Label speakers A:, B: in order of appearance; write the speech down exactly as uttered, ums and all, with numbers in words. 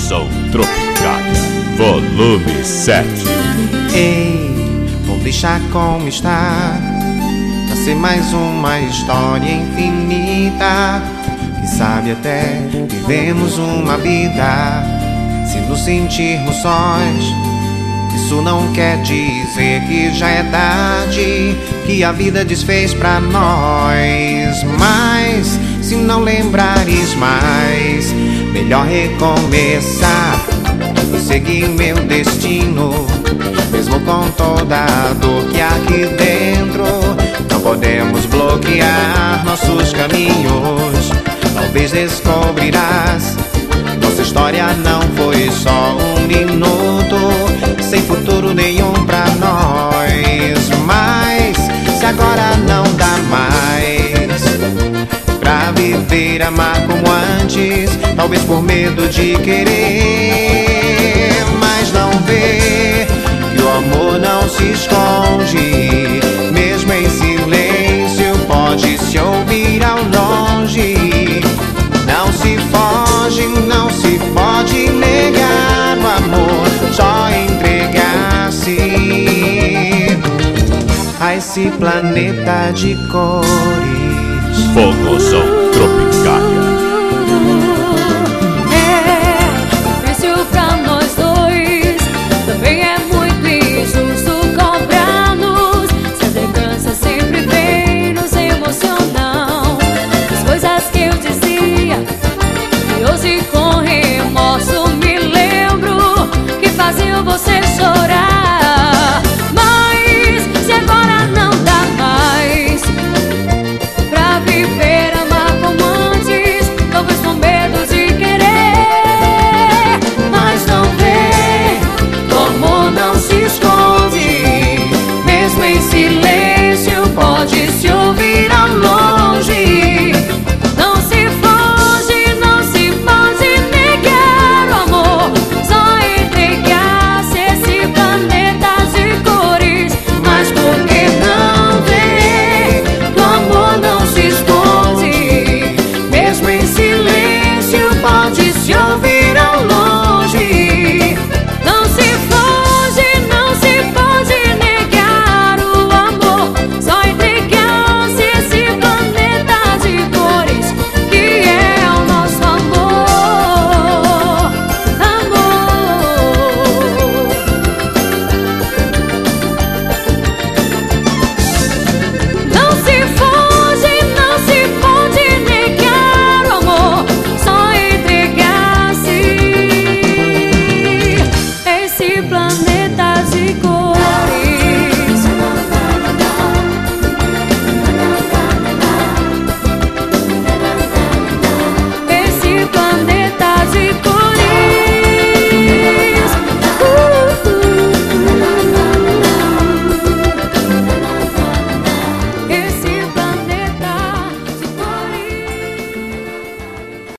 A: Fogosão Tropicália, volume sete.
B: Ei, vou deixar como está, pra ser mais uma história infinita. Quem sabe até vivemos uma vida, se nos sentirmos sós. Isso não quer dizer que já é tarde, que a vida desfez pra nós. Mas se não lembrares mais, melhor recomeçar e seguir meu destino, mesmo com toda a dor que há aqui dentro. Não podemos bloquear nossos caminhos. Talvez descobrirás, nossa história não foi só um minuto, sem futuro nenhum pra nós. Mas se agora não dá mais pra viver, amar como antes, talvez por medo de querer, mas não vê que o amor não se esconde, mesmo em silêncio pode se ouvir ao longe. Não se foge, não se pode negar o amor, só entregar-se a esse planeta de cores.
A: Fogosão Tropicália.